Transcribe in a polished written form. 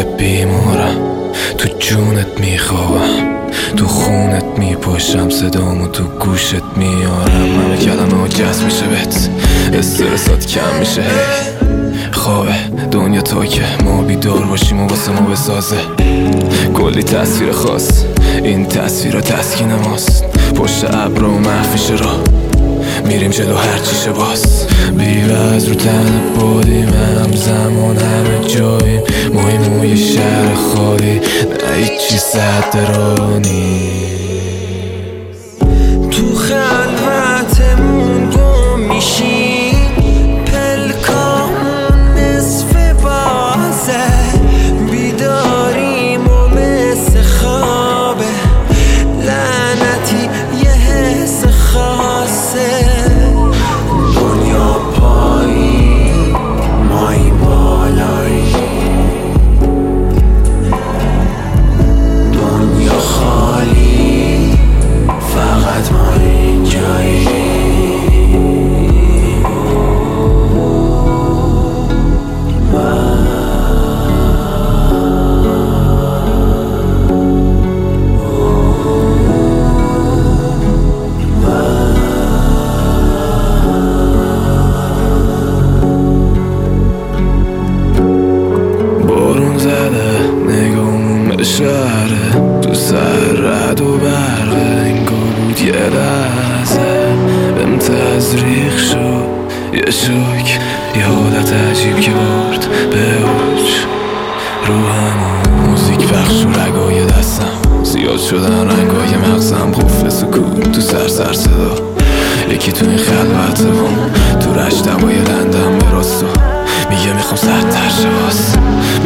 بیمارم، تو جونت میخوابم، تو خونت میپاشم، صدامو تو گوشت میارم. همه کلمه ها جذب میشه بهت، استرسات کم میشه. خوابه دنیا تا که ما بیدار باشیم و واسه ما بسازه کلی تصویر خاص. این تصویر تسکین ماست، پشت ابرا و محفیشه را میریم جلو هرچیشه باز. بیوز رو تن بادیم، هم زمان همه جاییم، مایم و یه شهر خالی، نه هیچی صدرانی. تو خلوتمون گم میشیم، پلکامون نصف بازه، بیداریم و مثل خوابه، لعنتی یه حس خاصه. دنیا پایین، مایی بالایی، دنیا خالی، فقط ما اینجایی. بارون زده نگامون به شهره، تو سر رد و برقه، انگار بود یه لحظه بهم تزریق شد یه شوک، یه حالت عجیب که برد به اوج رو همون. موزیک پخش و رگای دستم زیاد شدن، رنگای مغزم قفل سکوت تو سر صدا. یکی تو این خلوت تو رشت هوای لندم به راستو میگه میخوام سردتر شه باز.